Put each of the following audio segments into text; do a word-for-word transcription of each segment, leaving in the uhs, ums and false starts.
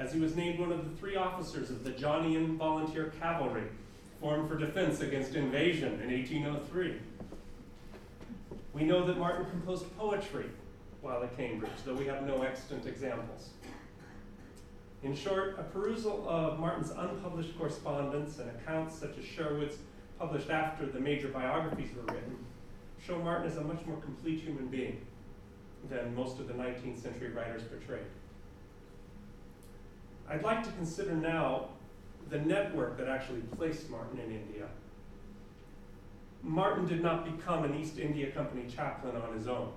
as he was named one of the three officers of the Johnian Volunteer Cavalry, formed for defense against invasion in eighteen oh three. We know that Martin composed poetry while at Cambridge, though we have no extant examples. In short, a perusal of Martin's unpublished correspondence and accounts such as Sherwood's, published after the major biographies were written, show Martin as a much more complete human being than most of the nineteenth century writers portrayed. I'd like to consider now the network that actually placed Martin in India. Martin did not become an East India Company chaplain on his own.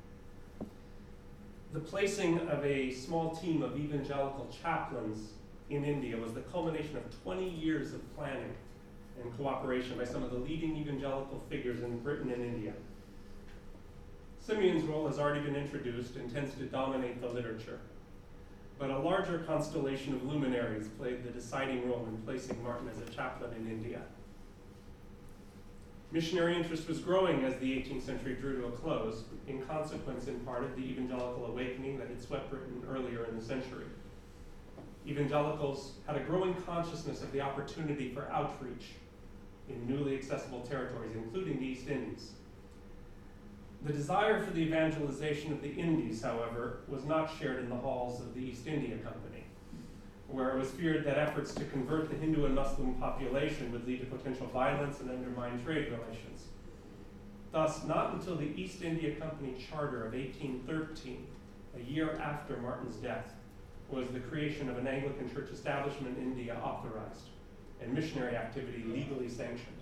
The placing of a small team of evangelical chaplains in India was the culmination of twenty years of planning and cooperation by some of the leading evangelical figures in Britain and India. Simeon's role has already been introduced and tends to dominate the literature, but a larger constellation of luminaries played the deciding role in placing Martin as a chaplain in India. Missionary interest was growing as the eighteenth century drew to a close, in consequence in part of the evangelical awakening that had swept Britain earlier in the century. Evangelicals had a growing consciousness of the opportunity for outreach in newly accessible territories, including the East Indies. The desire for the evangelization of the Indies, however, was not shared in the halls of the East India Company, where it was feared that efforts to convert the Hindu and Muslim population would lead to potential violence and undermine trade relations. Thus, not until the East India Company Charter of eighteen thirteen, a year after Martin's death, was the creation of an Anglican church establishment in India authorized and missionary activity legally sanctioned.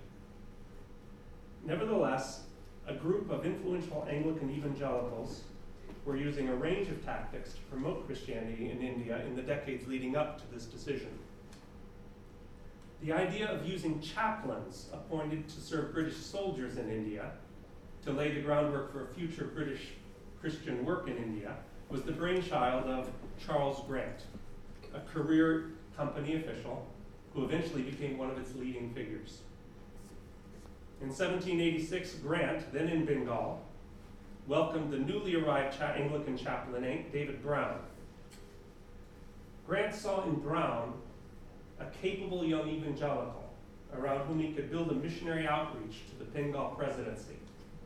Nevertheless, a group of influential Anglican evangelicals were using a range of tactics to promote Christianity in India in the decades leading up to this decision. The idea of using chaplains appointed to serve British soldiers in India to lay the groundwork for a future British Christian work in India was the brainchild of Charles Grant, a career company official who eventually became one of its leading figures. In seventeen eighty-six, Grant, then in Bengal, welcomed the newly arrived cha- Anglican chaplain David Brown. Grant saw in Brown a capable young evangelical around whom he could build a missionary outreach to the Bengal presidency.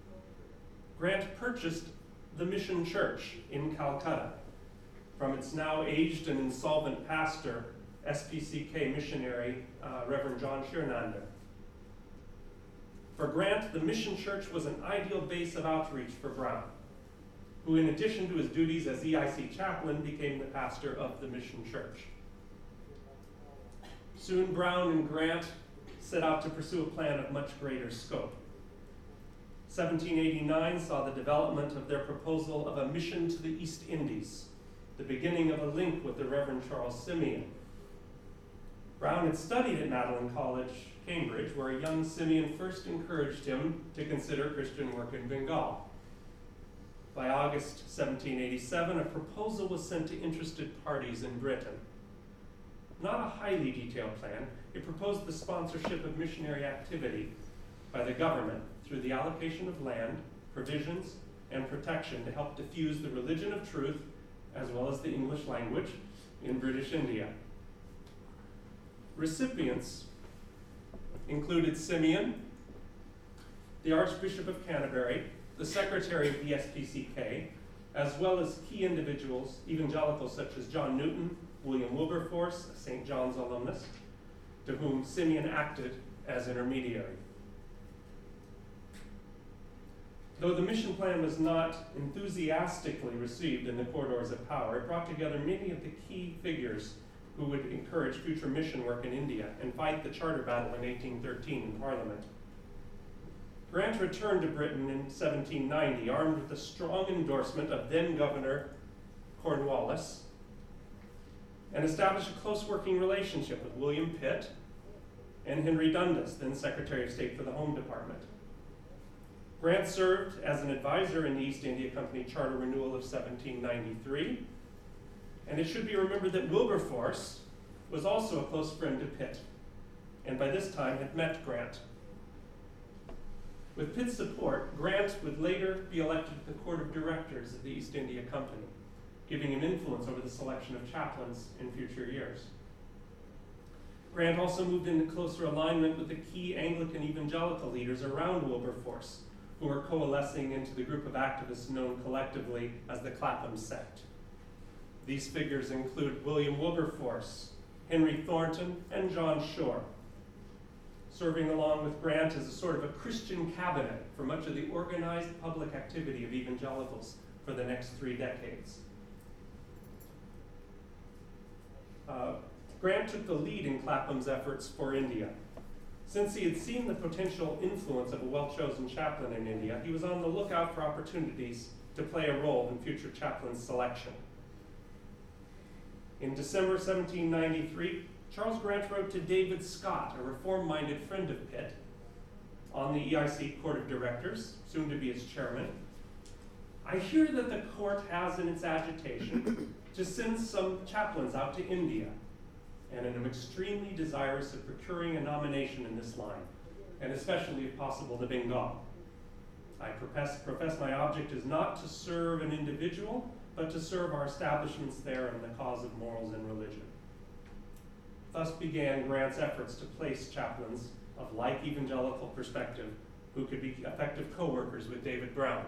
Grant purchased the Mission Church in Calcutta from its now aged and insolvent pastor, S P C K missionary, uh, Reverend John Shirnanda. For Grant, the Mission Church was an ideal base of outreach for Brown, who in addition to his duties as E I C chaplain became the pastor of the Mission Church. Soon Brown and Grant set out to pursue a plan of much greater scope. seventeen eighty-nine saw the development of their proposal of a mission to the East Indies, the beginning of a link with the Reverend Charles Simeon. Brown had studied at Magdalen College, Cambridge, where a young Simeon first encouraged him to consider Christian work in Bengal. By August seventeen eighty-seven, a proposal was sent to interested parties in Britain. Not a highly detailed plan, it proposed the sponsorship of missionary activity by the government through the allocation of land, provisions, and protection to help diffuse the religion of truth, as well as the English language, in British India. Recipients included Simeon, the Archbishop of Canterbury, the Secretary of the S P C K, as well as key individuals, evangelicals such as John Newton, William Wilberforce, a Saint John's alumnus, to whom Simeon acted as intermediary. Though the mission plan was not enthusiastically received in the corridors of power, it brought together many of the key figures who would encourage future mission work in India and fight the charter battle in eighteen thirteen in Parliament. Grant returned to Britain in seventeen ninety, armed with the strong endorsement of then-Governor Cornwallis, and established a close working relationship with William Pitt and Henry Dundas, then Secretary of State for the Home Department. Grant served as an advisor in the East India Company Charter Renewal of seventeen ninety-three, and it should be remembered that Wilberforce was also a close friend to Pitt, and by this time had met Grant. With Pitt's support, Grant would later be elected to the Court of Directors of the East India Company, giving him influence over the selection of chaplains in future years. Grant also moved into closer alignment with the key Anglican evangelical leaders around Wilberforce, who were coalescing into the group of activists known collectively as the Clapham Sect. These figures include William Wilberforce, Henry Thornton, and John Shore, serving along with Grant as a sort of a Christian cabinet for much of the organized public activity of evangelicals for the next three decades. Uh, Grant took the lead in Clapham's efforts for India. Since he had seen the potential influence of a well-chosen chaplain in India, he was on the lookout for opportunities to play a role in future chaplain selection. In December seventeen ninety-three, Charles Grant wrote to David Scott, a reform-minded friend of Pitt, on the E I C Court of Directors, soon to be its chairman. I hear that the court has in its agitation to send some chaplains out to India, and am extremely desirous of procuring a nomination in this line, and especially, if possible, to Bengal. I profess, profess my object is not to serve an individual, but to serve our establishments there in the cause of morals and religion. Thus began Grant's efforts to place chaplains of like evangelical perspective who could be effective co-workers with David Brown.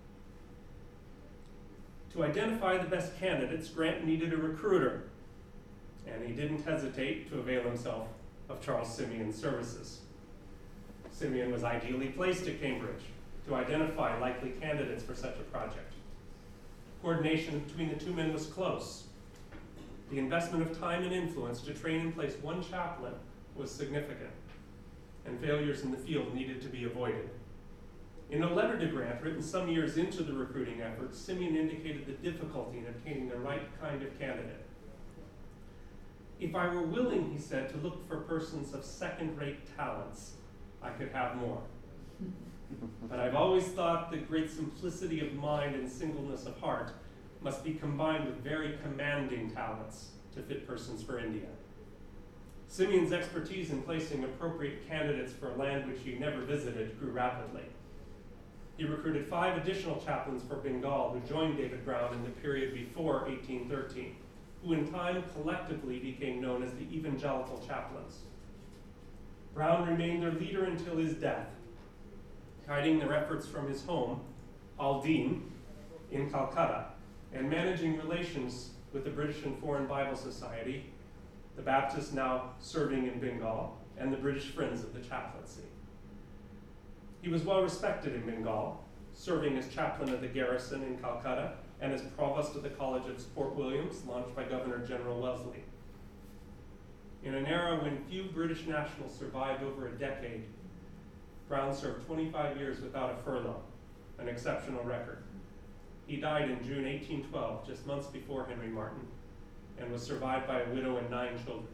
To identify the best candidates, Grant needed a recruiter, and he didn't hesitate to avail himself of Charles Simeon's services. Simeon was ideally placed at Cambridge to identify likely candidates for such a project. Coordination between the two men was close. The investment of time and influence to train and place one chaplain was significant, and failures in the field needed to be avoided. In a letter to Grant, written some years into the recruiting effort, Simeon indicated the difficulty in obtaining the right kind of candidate. If I were willing, he said, to look for persons of second-rate talents, I could have more. But I've always thought that great simplicity of mind and singleness of heart must be combined with very commanding talents to fit persons for India. Simeon's expertise in placing appropriate candidates for a land which he never visited grew rapidly. He recruited five additional chaplains for Bengal who joined David Brown in the period before eighteen thirteen, who in time collectively became known as the Evangelical Chaplains. Brown remained their leader until his death, guiding their efforts from his home, Aldine, in Calcutta, and managing relations with the British and Foreign Bible Society, the Baptists now serving in Bengal, and the British Friends of the Chaplaincy. He was well respected in Bengal, serving as chaplain of the garrison in Calcutta and as provost of the College of Fort Williams, launched by Governor General Wellesley. In an era when few British nationals survived over a decade, Brown served twenty-five years without a furlough, an exceptional record. He died in June eighteen twelve, just months before Henry Martyn, and was survived by a widow and nine children.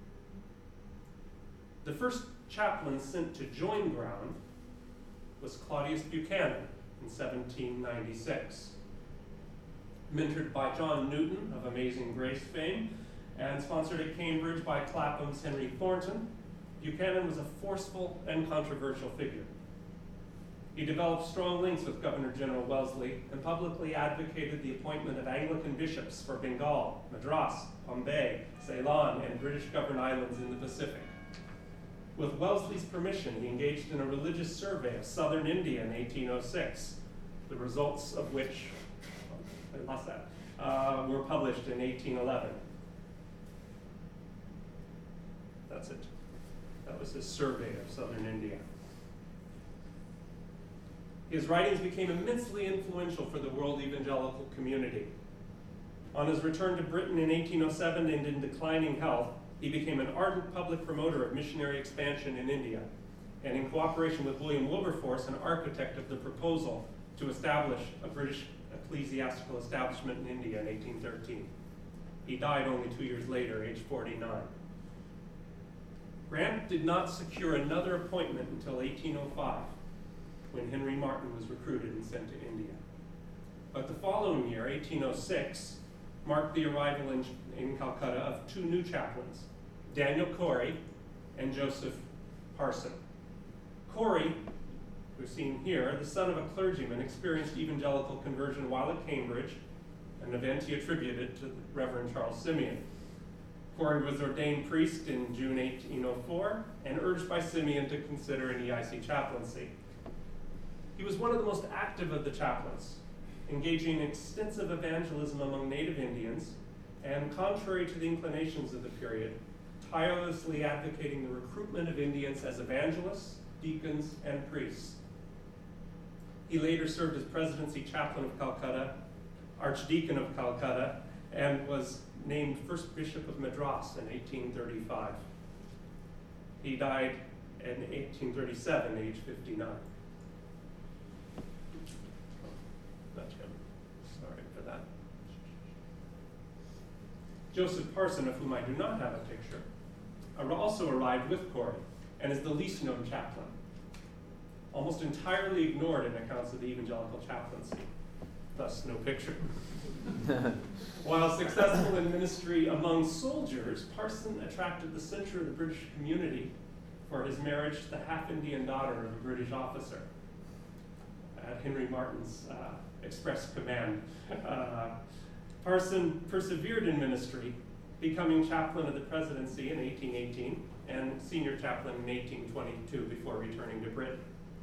The first chaplain sent to join Brown was Claudius Buchanan in seventeen ninety-six. Mentored by John Newton of Amazing Grace fame and sponsored at Cambridge by Clapham's Henry Thornton, Buchanan was a forceful and controversial figure. He developed strong links with Governor General Wellesley and publicly advocated the appointment of Anglican bishops for Bengal, Madras, Bombay, Ceylon, and British-governed islands in the Pacific. With Wellesley's permission, he engaged in a religious survey of southern India in eighteen oh six, the results of which, I lost that, uh, were published in eighteen eleven. That's it. That was his survey of southern India. His writings became immensely influential for the world evangelical community. On his return to Britain in eighteen oh seven and in declining health, he became an ardent public promoter of missionary expansion in India, and in cooperation with William Wilberforce, an architect of the proposal to establish a British ecclesiastical establishment in India in eighteen thirteen. He died only two years later, age forty-nine. Grant did not secure another appointment until eighteen oh five, when Henry Martyn was recruited and sent to India. But the following year, eighteen oh six, marked the arrival in, in Calcutta of two new chaplains, Daniel Corey and Joseph Parson. Corey, who's seen here, the son of a clergyman, experienced evangelical conversion while at Cambridge an event he attributed to Reverend Charles Simeon. Corey was ordained priest in June eighteen oh four and urged by Simeon to consider an E I C chaplaincy. He was one of the most active of the chaplains, engaging in extensive evangelism among native Indians and, contrary to the inclinations of the period, tirelessly advocating the recruitment of Indians as evangelists, deacons, and priests. He later served as presidency chaplain of Calcutta, archdeacon of Calcutta, and was named first bishop of Madras in eighteen thirty-five. He died in eighteen thirty-seven, age fifty-nine. Not him. Sorry for that. Joseph Parson, of whom I do not have a picture, also arrived with Corey and is the least known chaplain, almost entirely ignored in accounts of the evangelical chaplaincy, thus no picture. While successful in ministry among soldiers, Parson attracted the censure of the British community for his marriage to the half-Indian daughter of a British officer at Henry Martyn's uh, express command. Uh, Parson persevered in ministry, becoming chaplain of the presidency in eighteen eighteen and senior chaplain in eighteen twenty-two before returning to Britain.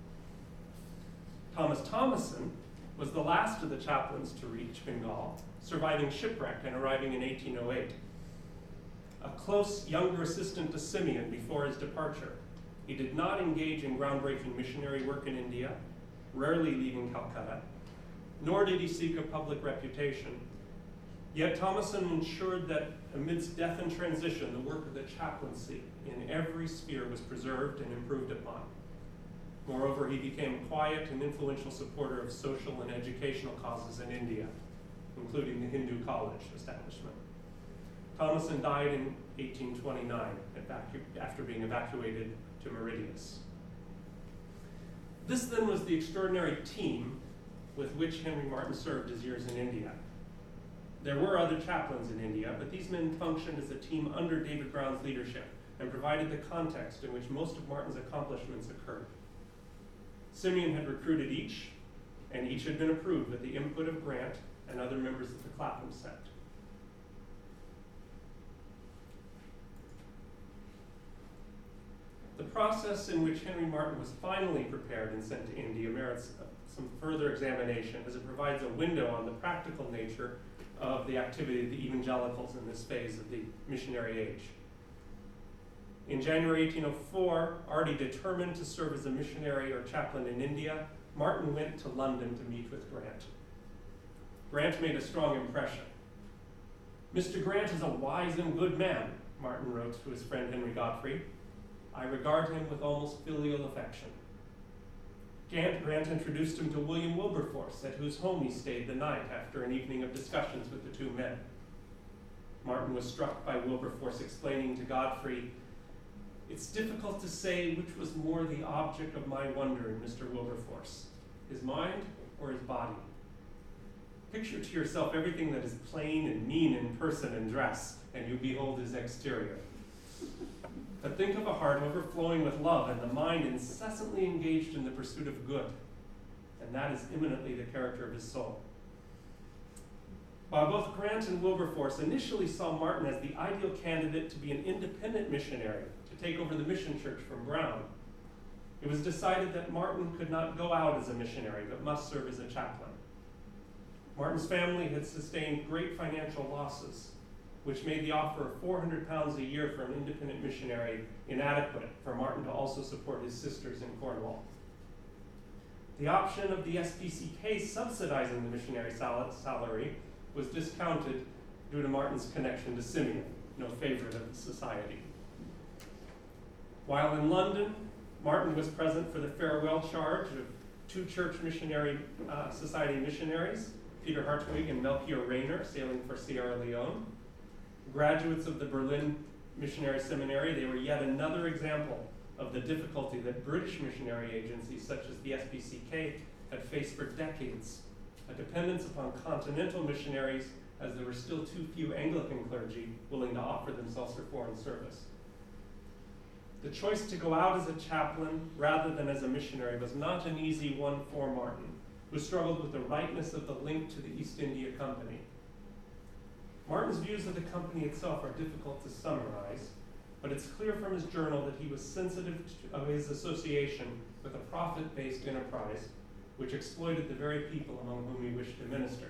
Thomas Thomason was the last of the chaplains to reach Bengal, surviving shipwreck and arriving in eighteen oh eight. A close younger assistant to Simeon before his departure, he did not engage in groundbreaking missionary work in India, rarely leaving Calcutta, nor did he seek a public reputation. Yet Thomason ensured that amidst death and transition, the work of the chaplaincy in every sphere was preserved and improved upon. Moreover, he became a quiet and influential supporter of social and educational causes in India, including the Hindu college establishment. Thomason died in eighteen twenty-nine evacu- after being evacuated to Meridius. This then was the extraordinary team with which Henry Martyn served his years in India. There were other chaplains in India, but these men functioned as a team under David Brown's leadership and provided the context in which most of Martyn's accomplishments occurred. Simeon had recruited each, and each had been approved with the input of Grant and other members of the Clapham sect. The process in which Henry Martyn was finally prepared and sent to India merits some further examination, as it provides a window on the practical nature of the activity of the evangelicals in this phase of the missionary age. In January eighteen oh four, already determined to serve as a missionary or chaplain in India, Martyn went to London to meet with Grant. Grant made a strong impression. "Mister Grant is a wise and good man," Martyn wrote to his friend Henry Godfrey. "I regard him with almost filial affection." Grant introduced him to William Wilberforce, at whose home he stayed the night after an evening of discussions with the two men. Martyn was struck by Wilberforce explaining to Godfrey, "It's difficult to say which was more the object of my wonder in Mister Wilberforce, his mind or his body. Picture to yourself everything that is plain and mean in person and dress, and you behold his exterior. But think of a heart overflowing with love and the mind incessantly engaged in the pursuit of good, and that is eminently the character of his soul." While both Grant and Wilberforce initially saw Martyn as the ideal candidate to be an independent missionary to take over the mission church from Brown, it was decided that Martyn could not go out as a missionary, but must serve as a chaplain. Martyn's family had sustained great financial losses, which made the offer of four hundred pounds a year for an independent missionary inadequate for Martyn to also support his sisters in Cornwall. The option of the S P C K subsidizing the missionary sal- salary was discounted due to Martyn's connection to Simeon, no favorite of the society. While in London, Martyn was present for the farewell charge of two church missionary uh, society missionaries, Peter Hartwig and Melchior Rayner, sailing for Sierra Leone. Graduates of the Berlin Missionary Seminary, they were yet another example of the difficulty that British missionary agencies such as the S P C K had faced for decades, a dependence upon continental missionaries, as there were still too few Anglican clergy willing to offer themselves for foreign service. The choice to go out as a chaplain rather than as a missionary was not an easy one for Martyn, who struggled with the rightness of the link to the East India Company Martin's views of the company itself are difficult to summarize, but it's clear from his journal that he was sensitive to, of his association with a profit-based enterprise which exploited the very people among whom he wished to minister.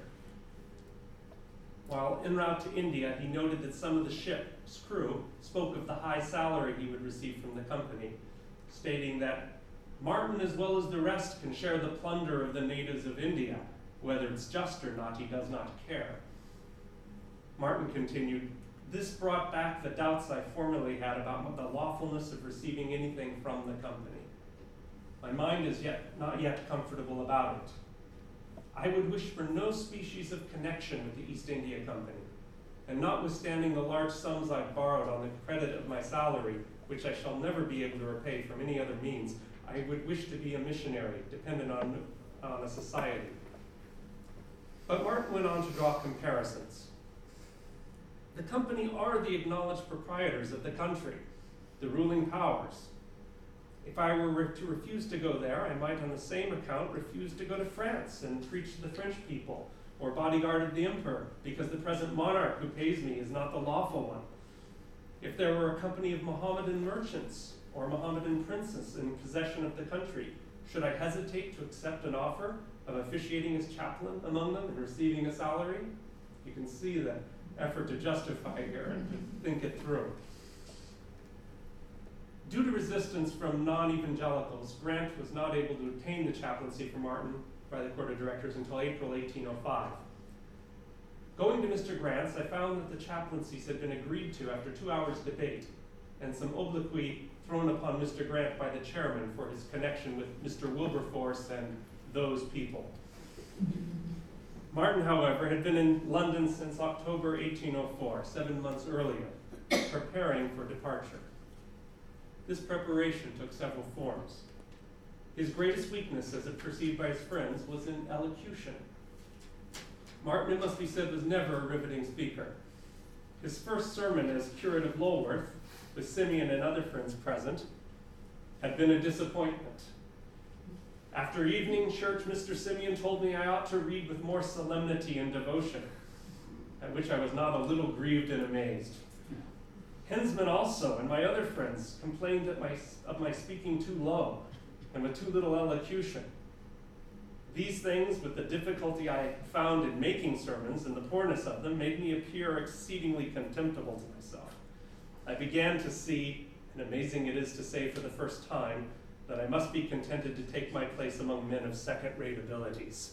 While en route to India, he noted that some of the ship's crew spoke of the high salary he would receive from the company, stating that Martin, as well as the rest, can share the plunder of the natives of India. Whether it's just or not, he does not care. Martin continued, "This brought back the doubts I formerly had about the lawfulness of receiving anything from the company. My mind is yet not yet comfortable about it. I would wish for no species of connection with the East India Company, and notwithstanding the large sums I've borrowed on the credit of my salary, which I shall never be able to repay from any other means, I would wish to be a missionary, dependent on, on a society." But Martin went on to draw comparisons. The company are the acknowledged proprietors of the country, the ruling powers. If I were re- to refuse to go there, I might on the same account refuse to go to France and preach to the French people, or bodyguard of the emperor, because the present monarch who pays me is not the lawful one. If there were a company of Mohammedan merchants or Mohammedan princes in possession of the country, should I hesitate to accept an offer of officiating as chaplain among them and receiving a salary? You can see the effort to justify here and to think it through. Due to resistance from non-evangelicals, Grant was not able to obtain the chaplaincy for Martin by the Court of Directors until April eighteen oh five. Going to Mister Grant's, I found that the chaplaincies had been agreed to after two hours' debate and some obloquy thrown upon Mister Grant by the chairman for his connection with Mister Wilberforce and those people. Martin, however, had been in London since October eighteen oh four, seven months earlier, preparing for departure. This preparation took several forms. His greatest weakness, as it perceived by his friends, was in elocution. Martin, it must be said, was never a riveting speaker. His first sermon as curate of Lulworth, with Simeon and other friends present, had been a disappointment. After evening church, Mister Simeon told me I ought to read with more solemnity and devotion, at which I was not a little grieved and amazed. Hensman also and my other friends complained that my, of my speaking too low and with too little elocution. These things, with the difficulty I found in making sermons and the poorness of them, made me appear exceedingly contemptible to myself. I began to see, and amazing it is to say for the first time, that I must be contented to take my place among men of second-rate abilities.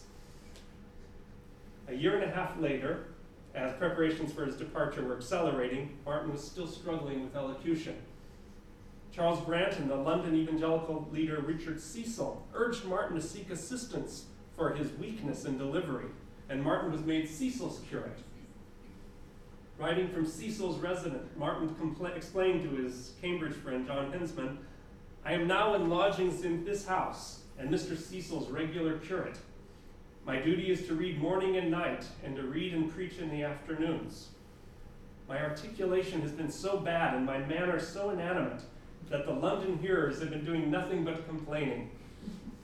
A year and a half later, as preparations for his departure were accelerating, Martin was still struggling with elocution. Charles Grant and the London evangelical leader Richard Cecil urged Martin to seek assistance for his weakness in delivery, and Martin was made Cecil's curate. Writing from Cecil's residence, Martin compla- explained to his Cambridge friend John Hensman, "I am now in lodgings in this house, and Mister Cecil's regular curate. My duty is to read morning and night, and to read and preach in the afternoons. My articulation has been so bad and my manner so inanimate that the London hearers have been doing nothing but complaining.